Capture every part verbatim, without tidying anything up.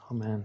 Amen.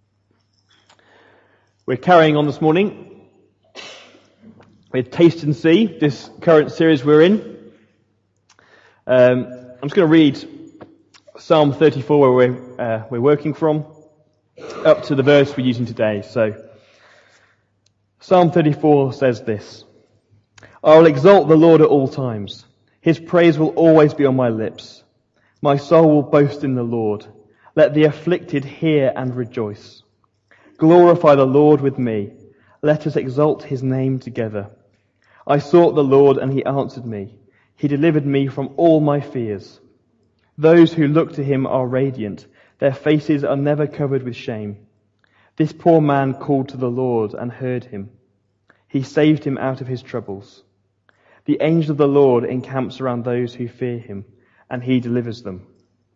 We're carrying on this morning with Taste and See, this current series we're in. Um, I'm just going to read Psalm thirty-four, where we're, uh, we're working from, up to the verse we're using today. So, Psalm thirty-four says this: I will exalt the Lord at all times. His praise will always be on my lips. My soul will boast in the Lord. Let the afflicted hear and rejoice. Glorify the Lord with me. Let us exalt his name together. I sought the Lord and he answered me. He delivered me from all my fears. Those who look to him are radiant. Their faces are never covered with shame. This poor man called to the Lord and heard him. He saved him out of his troubles. The angel of the Lord encamps around those who fear him, and he delivers them.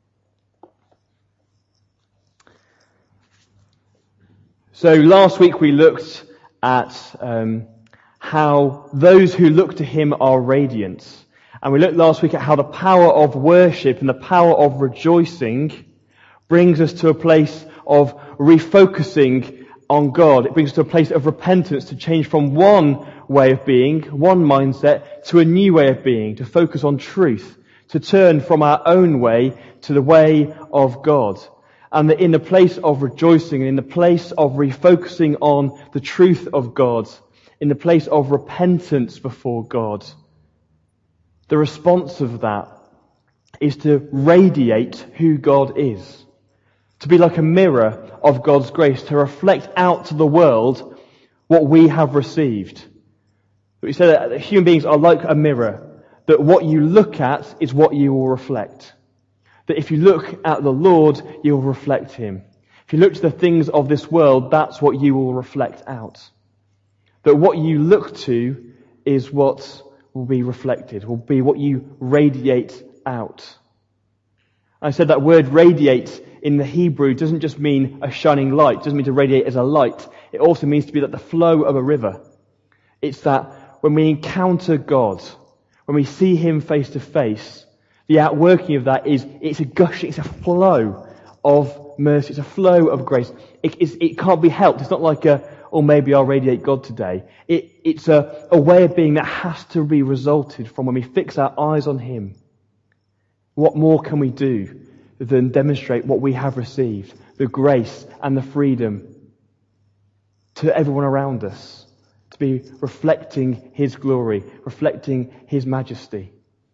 So last week we looked at um, how those who look to him are radiant. And we looked last week at how the power of worship and the power of rejoicing brings us to a place of refocusing on God. It brings us to a place of repentance, to change from one way of being, one mindset, to a new way of being, to focus on truth, to turn from our own way to the way of God. And that in the place of rejoicing, and in the place of refocusing on the truth of God, in the place of repentance before God, the response of that is to radiate who God is. To be like a mirror of God's grace, to reflect out to the world what we have received. We said that human beings are like a mirror, that what you look at is what you will reflect. That if you look at the Lord, you will reflect him. If you look to the things of this world, that's what you will reflect out. That what you look to is what will be reflected, will be what you radiate out. I said that word radiate in the Hebrew doesn't just mean a shining light, it doesn't mean to radiate as a light. It also means to be like the flow of a river. It's that when we encounter God, when we see him face to face, the outworking of that is, it's a gushing, it's a flow of mercy, it's a flow of grace. It, it's, it can't be helped. It's not like a, or maybe I'll radiate God today. It, it's a, a way of being that has to be resulted from when we fix our eyes on him. What more can we do than demonstrate what we have received, the grace and the freedom to everyone around us, to be reflecting his glory, reflecting his majesty.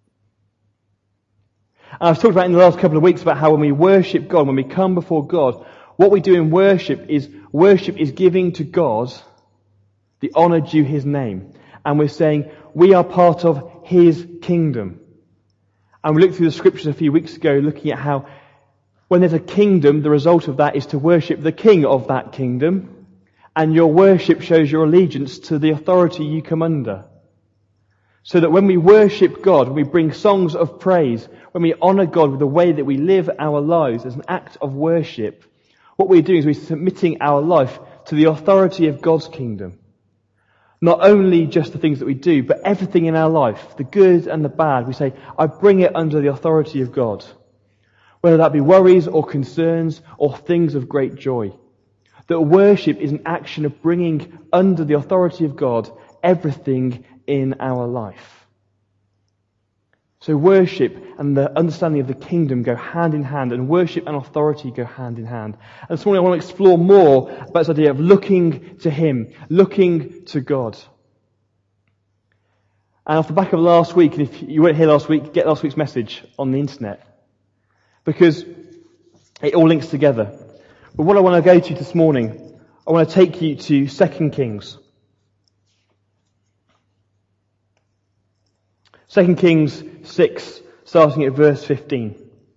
And I've talked about in the last couple of weeks about how when we worship God, when we come before God, what we do in worship is, worship is giving to God the honour due his name. And we're saying we are part of his kingdom. And we looked through the scriptures a few weeks ago looking at how when there's a kingdom, the result of that is to worship the king of that kingdom. And your worship shows your allegiance to the authority you come under. So that when we worship God, when we bring songs of praise, when we honour God with the way that we live our lives as an act of worship, what we're doing is we're submitting our life to the authority of God's kingdom. Not only just the things that we do, but everything in our life, the good and the bad, we say, I bring it under the authority of God. Whether that be worries or concerns or things of great joy. That worship is an action of bringing under the authority of God everything in our life. So worship and the understanding of the kingdom go hand in hand, and worship and authority go hand in hand. And this morning I want to explore more about this idea of looking to him, looking to God. And off the back of last week, and if you weren't here last week, get last week's message on the internet. Because it all links together. But what I want to go to this morning, I want to take you to Second Kings. Second Kings six, starting at verse fifteen.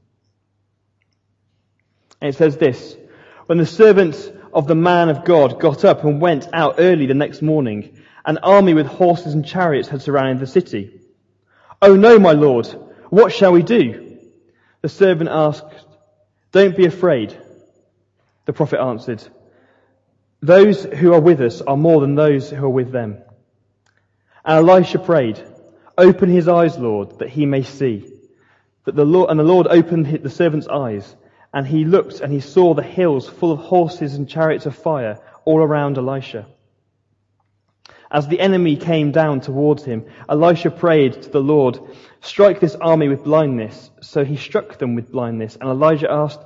And it says this: When the servants of the man of God got up and went out early the next morning, an army with horses and chariots had surrounded the city. Oh no, my lord, what shall we do? The servant asked. Don't be afraid. The prophet answered, those who are with us are more than those who are with them. And Elisha prayed, open his eyes, Lord, that he may see. That the Lord, and the Lord opened the servant's eyes, And he looked and he saw the hills full of horses and chariots of fire all around Elisha. As the enemy came down towards him, Elisha prayed to the Lord, "Strike this army with blindness." So he struck them with blindness. And Elijah asked,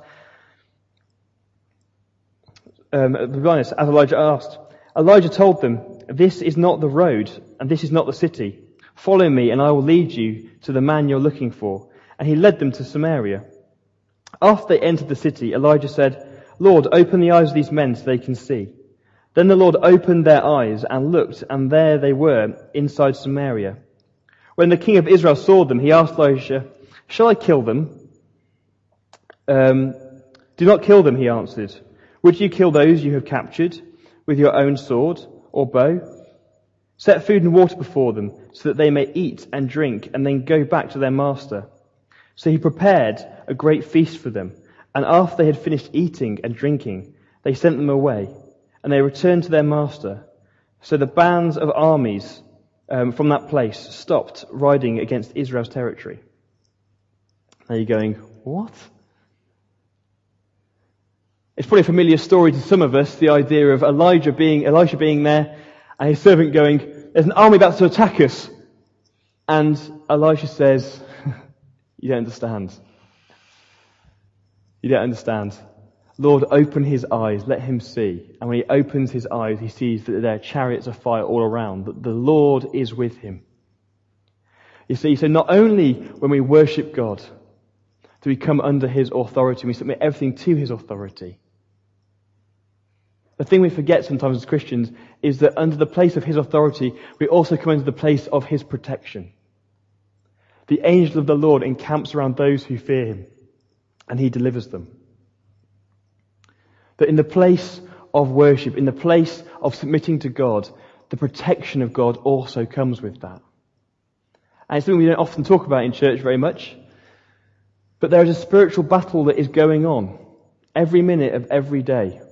um, blindness, as Elijah asked, Elijah told them, "This is not the road, and this is not the city. Follow me, and I will lead you to the man you're looking for." And he led them to Samaria. After they entered the city, Elijah said, "Lord, open the eyes of these men so they can see." Then the Lord opened their eyes and looked, and there they were inside Samaria. When the king of Israel saw them, he asked Elisha, "Shall I kill them?" Um, "Do not kill them," he answered. "Would you kill those you have captured with your own sword or bow? Set food and water before them so that they may eat and drink and then go back to their master." So he prepared a great feast for them, and after they had finished eating and drinking, they sent them away, and they returned to their master. So the bands of armies um, from that place stopped riding against Israel's territory. Now you're going, what? It's probably a familiar story to some of us, the idea of Elijah being, Elisha being there, and his servant going, "There's an army about to attack us." And Elisha says, "You don't understand. You don't understand. Lord, open his eyes, let him see." And when he opens his eyes, he sees that there are chariots of fire all around, that the Lord is with him. You see, so not only when we worship God do we come under his authority, we submit everything to his authority. The thing we forget sometimes as Christians is that under the place of his authority, we also come into the place of his protection. The angel of the Lord encamps around those who fear him, and he delivers them. That in the place of worship, in the place of submitting to God, the protection of God also comes with that. And it's something we don't often talk about in church very much, but there is a spiritual battle that is going on every minute of every day.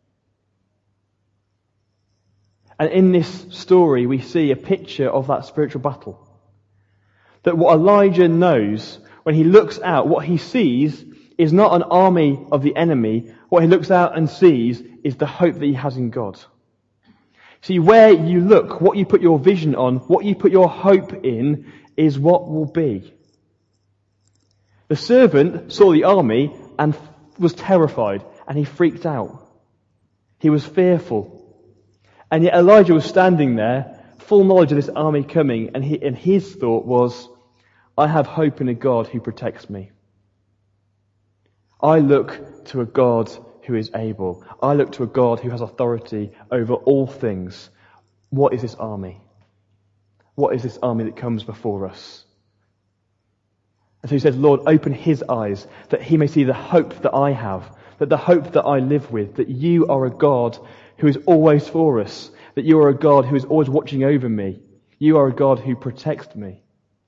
And in this story, we see a picture of that spiritual battle. That what Elijah knows, when he looks out, what he sees is not an army of the enemy. What he looks out and sees is the hope that he has in God. See, where you look, what you put your vision on, what you put your hope in, is what will be. The servant saw the army and was terrified, and he freaked out. He was fearful. And yet Elijah was standing there, full knowledge of this army coming, and, he, and his thought was, "I have hope in a God who protects me. I look to a God who is able. I look to a God who has authority over all things. What is this army? What is this army that comes before us?" And so he says, "Lord, open his eyes that he may see the hope that I have, that the hope that I live with, that you are a God who is always for us, that you are a God who is always watching over me. You are a God who protects me."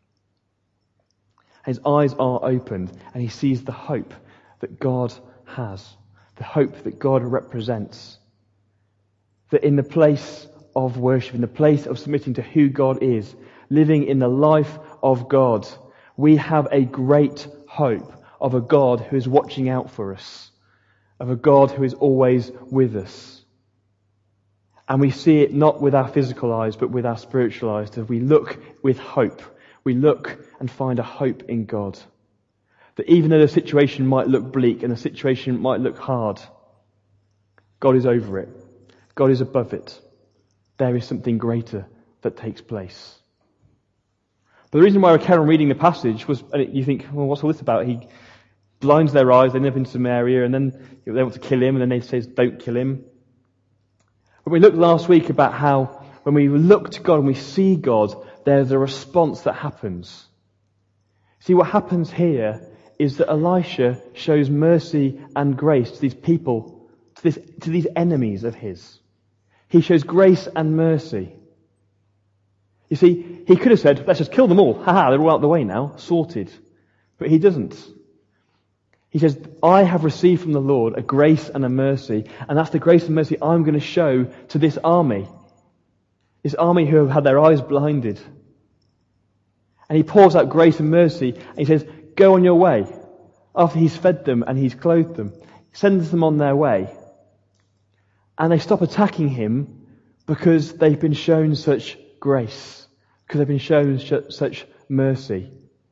His eyes are opened and he sees the hope that God has, the hope that God represents. That in the place of worship, in the place of submitting to who God is, living in the life of God, we have a great hope of a God who is watching out for us, of a God who is always with us. And we see it not with our physical eyes, but with our spiritual eyes. That we look with hope. We look and find a hope in God. That even though the situation might look bleak and the situation might look hard, God is over it. God is above it. There is something greater that takes place. But the reason why I carry on reading the passage was, and you think, well, what's all this about? He blinds their eyes, they end up in Samaria, and then they want to kill him, and then they say, don't kill him. But we looked last week about how when we look to God and we see God, there's a response that happens. See, what happens here is that Elisha shows mercy and grace to these people, to, this, to these enemies of his. He shows grace and mercy. You see, he could have said, let's just kill them all. Ha ha, they're all out of the way now, sorted. But he doesn't. He says, I have received from the Lord a grace and a mercy, and that's the grace and mercy I'm going to show to this army. This army who have had their eyes blinded. And he pours out grace and mercy, and he says, go on your way. after he's fed them and he's clothed them, he sends them on their way. And they stop attacking him because they've been shown such grace, because they've been shown such mercy.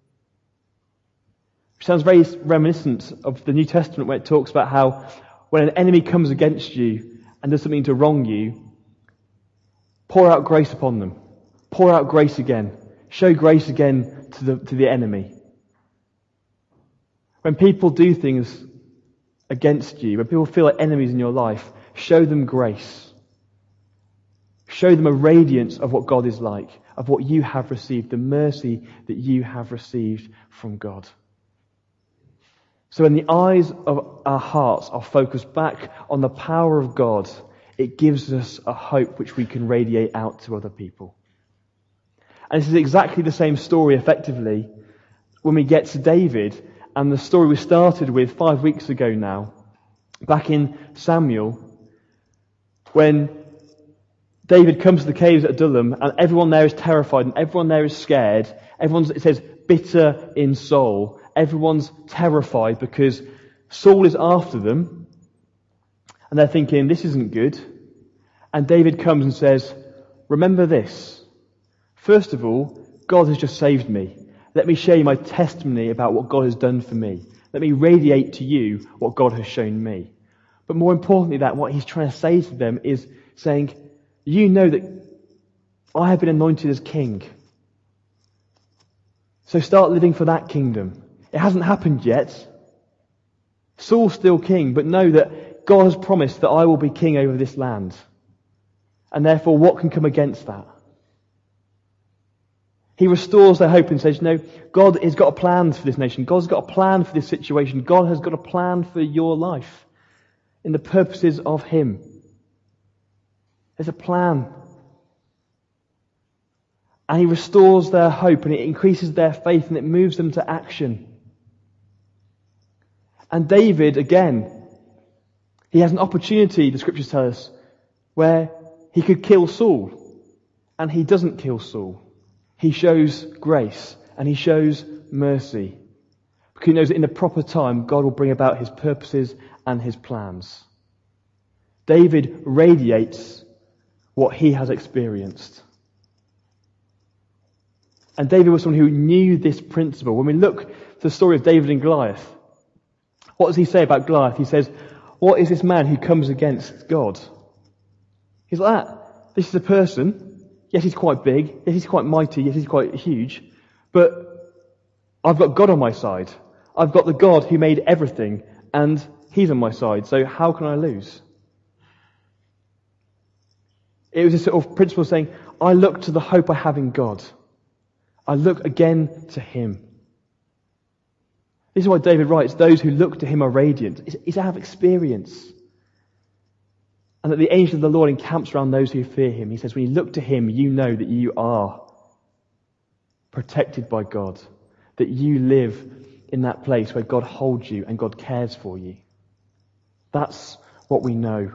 Which sounds very reminiscent of the New Testament, where it talks about how when an enemy comes against you and does something to wrong you, pour out grace upon them. Pour out grace again. Show grace again to the, to the enemy. When people do things against you, when people feel like enemies in your life, show them grace. Show them a radiance of what God is like, of what you have received, the mercy that you have received from God. So when the eyes of our hearts are focused back on the power of God, it gives us a hope which we can radiate out to other people. And this is exactly the same story, effectively, when we get to David and the story we started with five weeks ago now, back in Samuel, when David comes to the caves at Adullam and everyone there is terrified and everyone there is scared. Everyone's, it says, bitter in soul. Everyone's terrified because Saul is after them and they're thinking, this isn't good. And David comes and says, remember this. First of all, God has just saved me. Let me share you my testimony about what God has done for me. Let me radiate to you what God has shown me. But more importantly, that what he's trying to say to them is saying, you know that I have been anointed as king. So start living for that kingdom. It hasn't happened yet. Saul's still king, but know that God has promised that I will be king over this land. And therefore, what can come against that? He restores their hope and says, no, God has got a plan for this nation. God's got a plan for this situation. God has got a plan for your life in the purposes of him. There's a plan. And he restores their hope and it increases their faith and it moves them to action. And David, again, he has an opportunity, the scriptures tell us, where he could kill Saul. And he doesn't kill Saul. He shows grace and he shows mercy. Because he knows that in the proper time, God will bring about his purposes and his plans. David radiates what he has experienced. And David was someone who knew this principle. When we look at the story of David and Goliath, what does he say about Goliath? He says, what is this man who comes against God? He's like that. This is a person. Yes, he's quite big. Yes, he's quite mighty. Yes, he's quite huge. But I've got God on my side. I've got the God who made everything and he's on my side. So how can I lose? It was a sort of principle saying, I look to the hope I have in God. I look again to him. This is why David writes, those who look to him are radiant. It's, it's out of experience. And that the angel of the Lord encamps around those who fear him. He says, when you look to him, you know that you are protected by God. That you live in that place where God holds you and God cares for you. That's what we know.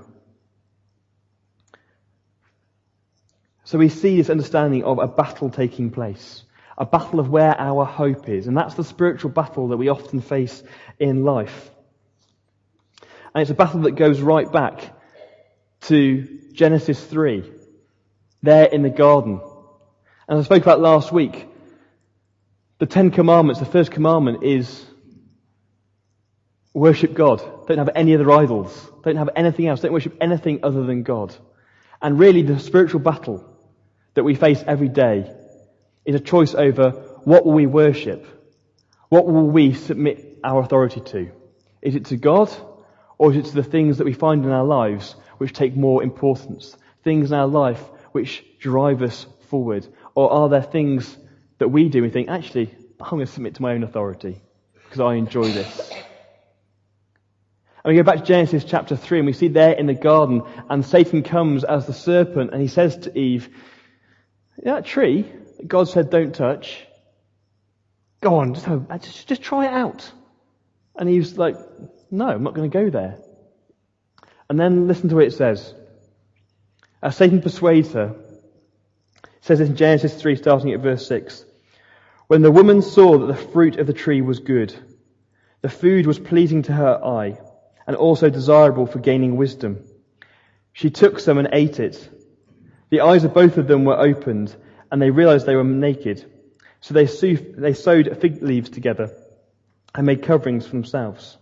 So we see this understanding of a battle taking place. A battle of where our hope is. And that's the spiritual battle that we often face in life. And it's a battle that goes right back to Genesis three. There in the garden. And as I spoke about last week, the Ten Commandments, the first commandment is worship God. Don't have any other idols. Don't have anything else. Don't worship anything other than God. And really the spiritual battle that we face every day is a choice over what will we worship? What will we submit our authority to? Is it to God or is it to the things that we find in our lives which take more importance? Things in our life which drive us forward? Or are there things that we do and we think, actually, I'm going to submit to my own authority because I enjoy this? And we go back to Genesis chapter three and we see there in the garden and Satan comes as the serpent and he says to Eve, that tree that God said don't touch, go on, just, have, just, just try it out. And Eve's like, no, I'm not going to go there. And then listen to what it says. As Satan persuades her, it says in Genesis three starting at verse six, when the woman saw that the fruit of the tree was good, The food was pleasing to her eye, and also desirable for gaining wisdom. She took some and ate it. The eyes of both of them were opened, and they realized they were naked. So they, sew- they sewed fig leaves together and made coverings for themselves.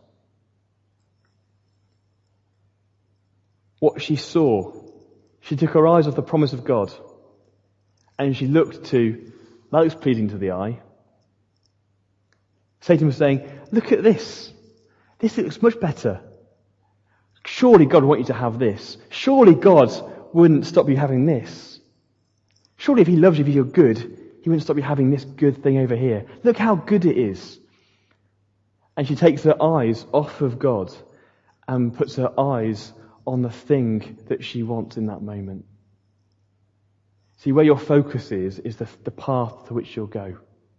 What she saw, she took her eyes off the promise of God, and she looked to, that looks pleasing to the eye. Satan was saying, look at this. This looks much better. Surely God would want you to have this. Surely God wouldn't stop you having this. Surely if he loves you, if you're good, he wouldn't stop you having this good thing over here. Look how good it is. And she takes her eyes off of God and puts her eyes on the thing that she wants in that moment. See, where your focus is, is the, the path to which you'll go.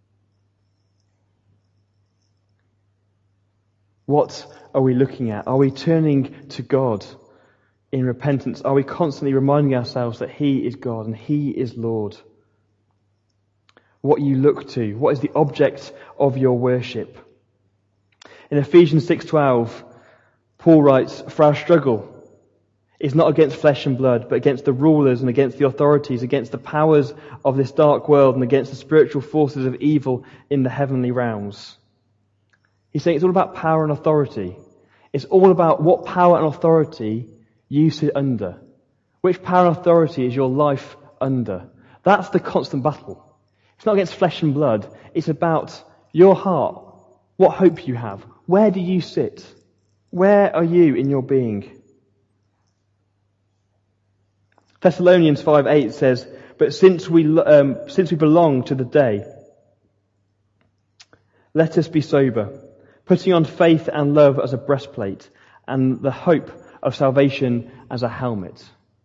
What are we looking at? Are we turning to God in repentance? Are we constantly reminding ourselves that he is God and he is Lord? What you look to, what is the object of your worship? In Ephesians six twelve, Paul writes, "For our struggle is not against flesh and blood, but against the rulers and against the authorities, against the powers of this dark world and against the spiritual forces of evil in the heavenly realms." He's saying it's all about power and authority. It's all about what power and authority you sit under. Which power and authority is your life under? That's the constant battle. It's not against flesh and blood. It's about your heart. What hope you have. Where do you sit? Where are you in your being? Thessalonians five eight says, "But since we um, since we belong to the day, let us be sober, putting on faith and love as a breastplate, and the hope of salvation as a helmet."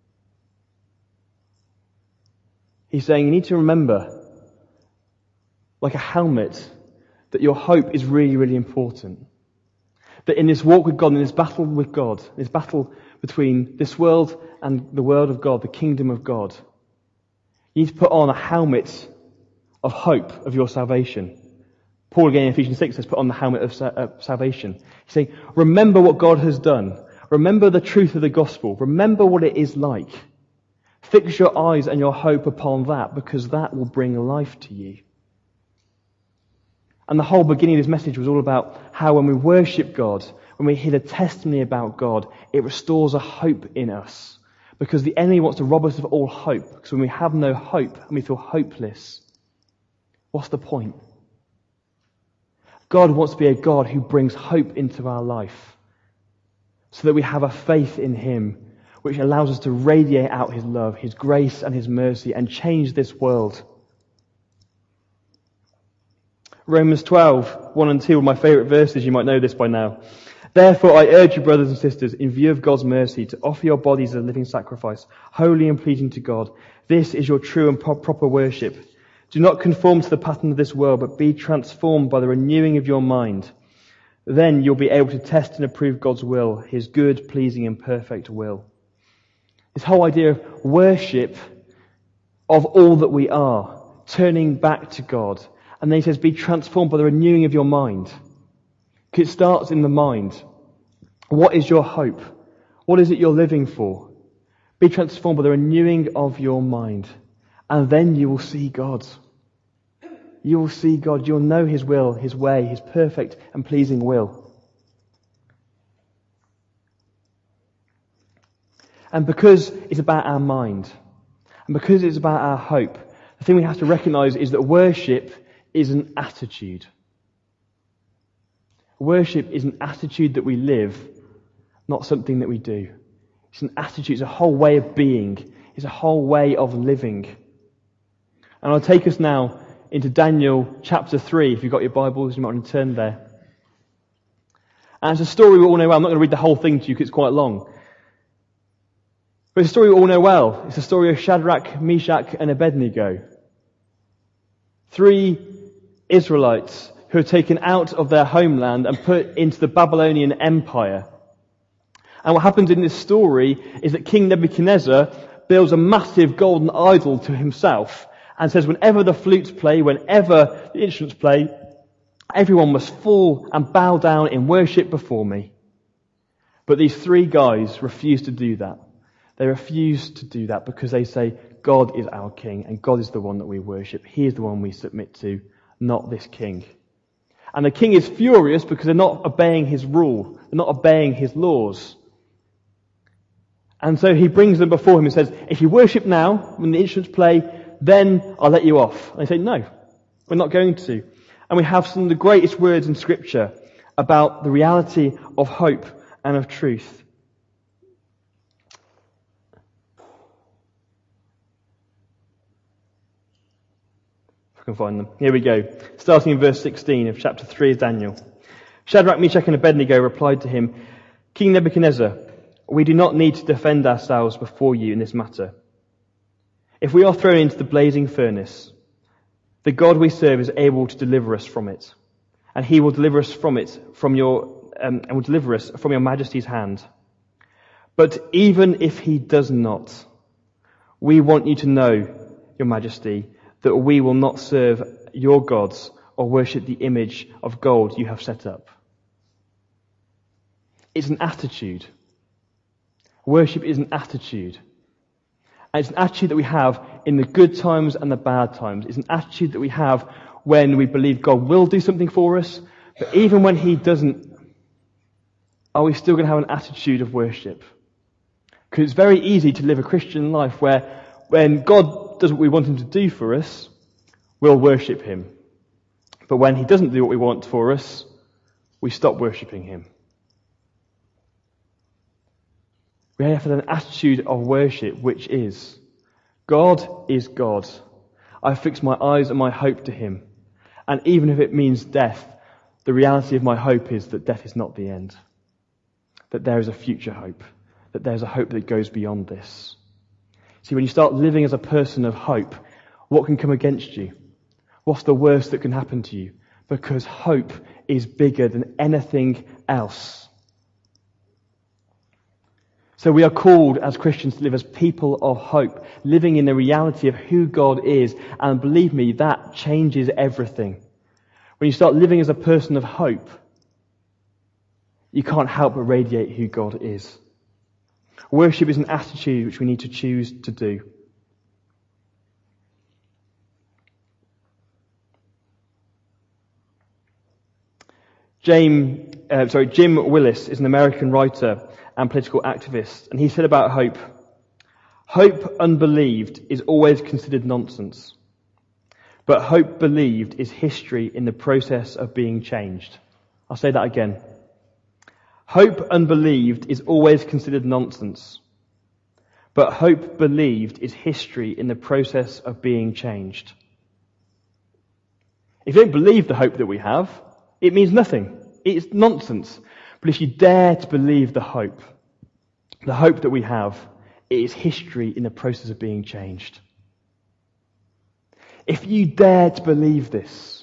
He's saying you need to remember, like a helmet, that your hope is really, really important. That in this walk with God, in this battle with God, this battle between this world and the world of God, the kingdom of God, you need to put on a helmet of hope of your salvation. Paul again in Ephesians six says, put on the helmet of sa- uh, salvation. He's saying, remember what God has done. Remember the truth of the gospel. Remember what it is like. Fix your eyes and your hope upon that, because that will bring life to you. And the whole beginning of this message was all about how when we worship God, when we hear the testimony about God, it restores a hope in us. Because the enemy wants to rob us of all hope. Because when we have no hope and we feel hopeless, what's the point? God wants to be a God who brings hope into our life, so that we have a faith in him which allows us to radiate out his love, his grace and his mercy, and change this world. Romans twelve, one and two are my favourite verses. You might know this by now. "Therefore I urge you, brothers and sisters, in view of God's mercy, to offer your bodies as a living sacrifice, holy and pleasing to God. This is your true and pro- proper worship. Do not conform to the pattern of this world, but be transformed by the renewing of your mind. Then you'll be able to test and approve God's will, his good, pleasing and perfect will." This whole idea of worship of all that we are, turning back to God. And then he says, be transformed by the renewing of your mind. Because it starts in the mind. What is your hope? What is it you're living for? Be transformed by the renewing of your mind. And then you will see God. You will see God. You'll know his will, his way, his perfect and pleasing will. And because it's about our mind, and because it's about our hope, the thing we have to recognize is that worship is an attitude. Worship is an attitude that we live, not something that we do. It's an attitude, it's a whole way of being. It's a whole way of living. And I'll take us now into Daniel chapter three. If you've got your Bibles, you might want to turn there. And it's a story we all know well. I'm not going to read the whole thing to you because it's quite long. But it's a story we all know well. It's the story of Shadrach, Meshach and Abednego. Three Israelites who are taken out of their homeland and put into the Babylonian Empire. And what happens in this story is that King Nebuchadnezzar builds a massive golden idol to himself and says whenever the flutes play, whenever the instruments play, Everyone must fall and bow down in worship before me. But these three guys refuse to do that. They refuse to do that because they say, God is our king and God is the one that we worship. He is the one we submit to, not this king. And the king is furious because they're not obeying his rule. They're not obeying his laws. And so he brings them before him and says, if you worship now, when the instruments play, then I'll let you off. And they say, no, we're not going to. And we have some of the greatest words in Scripture about the reality of hope and of truth. If I can find them. Here we go. Starting in verse sixteen of chapter three of Daniel. Shadrach, Meshach and Abednego replied to him, King Nebuchadnezzar, we do not need to defend ourselves before you in this matter. If we are thrown into the blazing furnace, the God we serve is able to deliver us from it, and he will deliver us from it from your um, and will deliver us from your majesty's hand. But even if he does not, we want you to know, your majesty, that we will not serve your gods or worship the image of gold you have set up. It's an attitude. Worship is an attitude. And it's an attitude that we have in the good times and the bad times. It's an attitude that we have when we believe God will do something for us, but even when he doesn't, are we still going to have an attitude of worship? Because it's very easy to live a Christian life where when God does what we want him to do for us, we'll worship him. But when he doesn't do what we want for us, we stop worshipping him. We have an attitude of worship which is, God is God. I fix my eyes and my hope to him. And even if it means death, the reality of my hope is that death is not the end. That there is a future hope. That there's a hope that goes beyond this. See, when you start living as a person of hope, what can come against you? What's the worst that can happen to you? Because hope is bigger than anything else. So we are called as Christians to live as people of hope, living in the reality of who God is. And believe me, that changes everything. When you start living as a person of hope, you can't help but radiate who God is. Worship is an attitude which we need to choose to do. James, uh, sorry, Jim Willis is an American writer and political activist, and he said about hope, hope unbelieved is always considered nonsense, but hope believed is history in the process of being changed. I'll say that again. Hope unbelieved is always considered nonsense, but hope believed is history in the process of being changed. If you don't believe the hope that we have, it means nothing. It's nonsense. But if you dare to believe the hope, the hope that we have, it is history in the process of being changed. If you dare to believe this.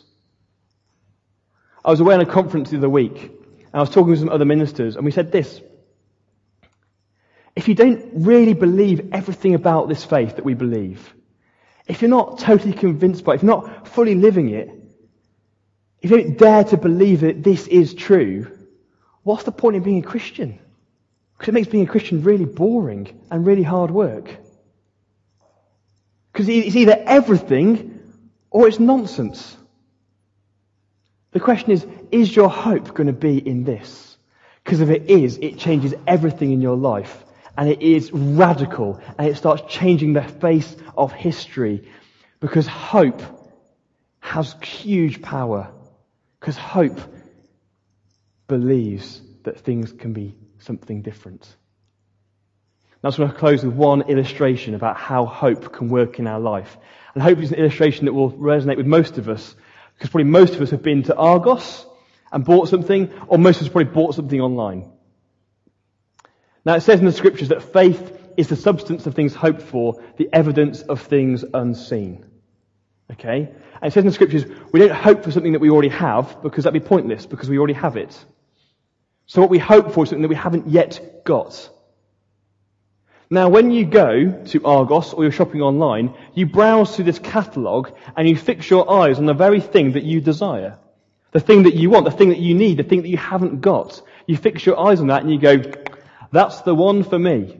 I was away on a conference the other week, and I was talking with some other ministers, and we said this. If you don't really believe everything about this faith that we believe, if you're not totally convinced by it, if you're not fully living it, if you don't dare to believe that this is true, what's the point in being a Christian? Because it makes being a Christian really boring and really hard work. Because it's either everything or it's nonsense. The question is, is your hope going to be in this? Because if it is, it changes everything in your life. And it is radical. And it starts changing the face of history. Because hope has huge power. Because hope believes that things can be something different. Now, I just want to close with one illustration about how hope can work in our life. And hope is an illustration that will resonate with most of us, because probably most of us have been to Argos and bought something, or most of us probably bought something online. Now, it says in the scriptures that faith is the substance of things hoped for, the evidence of things unseen. Okay? And it says in the scriptures, we don't hope for something that we already have, because that'd be pointless, because we already have it. So what we hope for is something that we haven't yet got. Now, when you go to Argos or you're shopping online, you browse through this catalogue and you fix your eyes on the very thing that you desire. The thing that you want, the thing that you need, the thing that you haven't got. You fix your eyes on that and you go, that's the one for me.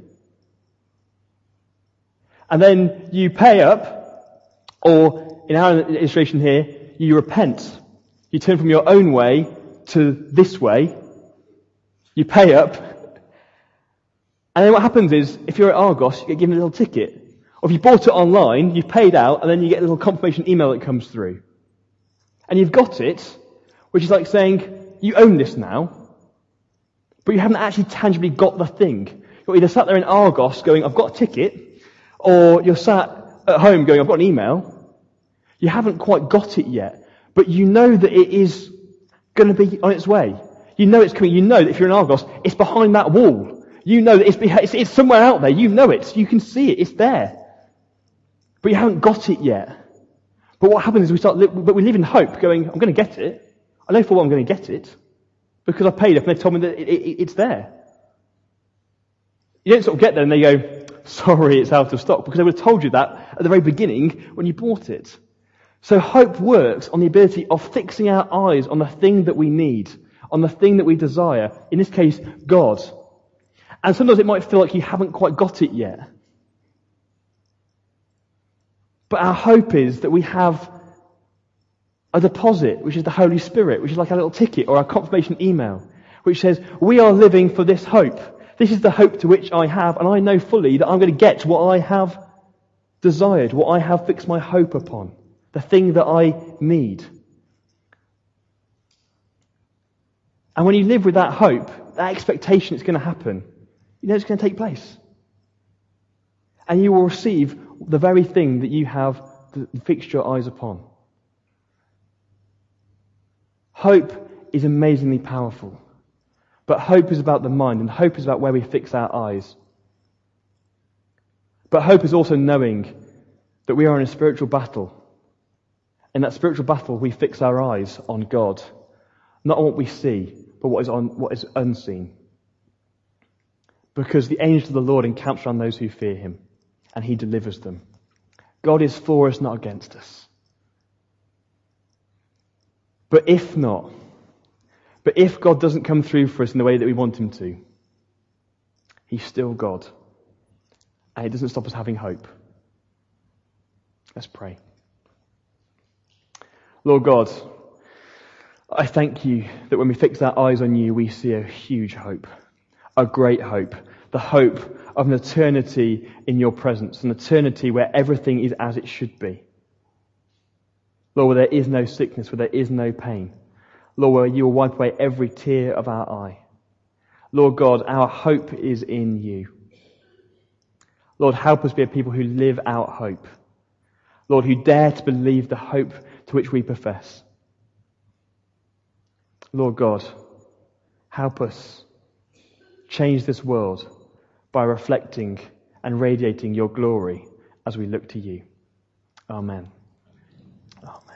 And then you pay up, or in our illustration here, you repent. You turn from your own way to this way. You pay up. And then what happens is, if you're at Argos, you get given a little ticket. Or if you bought it online, you've paid out, and then you get a little confirmation email that comes through. And you've got it, which is like saying, you own this now, but you haven't actually tangibly got the thing. You're either sat there in Argos going, I've got a ticket, or you're sat at home going, I've got an email. You haven't quite got it yet, but you know that it is going to be on its way. You know it's coming. You know that if you're in Argos, it's behind that wall. You know that it's, it's, it's somewhere out there. You know it. You can see it. It's there. But you haven't got it yet. But what happens is we start, li- but we live in hope, going, I'm going to get it. I know for what I'm going to get it. Because I paid up and they told me that it, it, it's there. You don't sort of get there and they go, sorry, it's out of stock. Because they would have told you that at the very beginning when you bought it. So hope works on the ability of fixing our eyes on the thing that we need, on the thing that we desire. In this case, God. And sometimes it might feel like you haven't quite got it yet. But our hope is that we have a deposit, which is the Holy Spirit, which is like a little ticket or a confirmation email, which says, we are living for this hope. This is the hope to which I have, and I know fully that I'm going to get what I have desired, what I have fixed my hope upon, the thing that I need. And when you live with that hope, that expectation it's going to happen, you know it's going to take place. And you will receive the very thing that you have fixed your eyes upon. Hope is amazingly powerful. But hope is about the mind, and hope is about where we fix our eyes. But hope is also knowing that we are in a spiritual battle. In that spiritual battle, we fix our eyes on God. Not on what we see, but what is on what is unseen. Because the angel of the Lord encamps around those who fear him, and he delivers them. God is for us, not against us. But if not, but if God doesn't come through for us in the way that we want him to, he's still God. And it doesn't stop us having hope. Let's pray. Lord God, I thank you that when we fix our eyes on you, we see a huge hope, a great hope, the hope of an eternity in your presence, an eternity where everything is as it should be. Lord, where there is no sickness, where there is no pain. Lord, where you will wipe away every tear of our eye. Lord God, our hope is in you. Lord, help us be a people who live out hope. Lord, who dare to believe the hope to which we profess. Lord God, help us change this world by reflecting and radiating your glory as we look to you. Amen. Amen.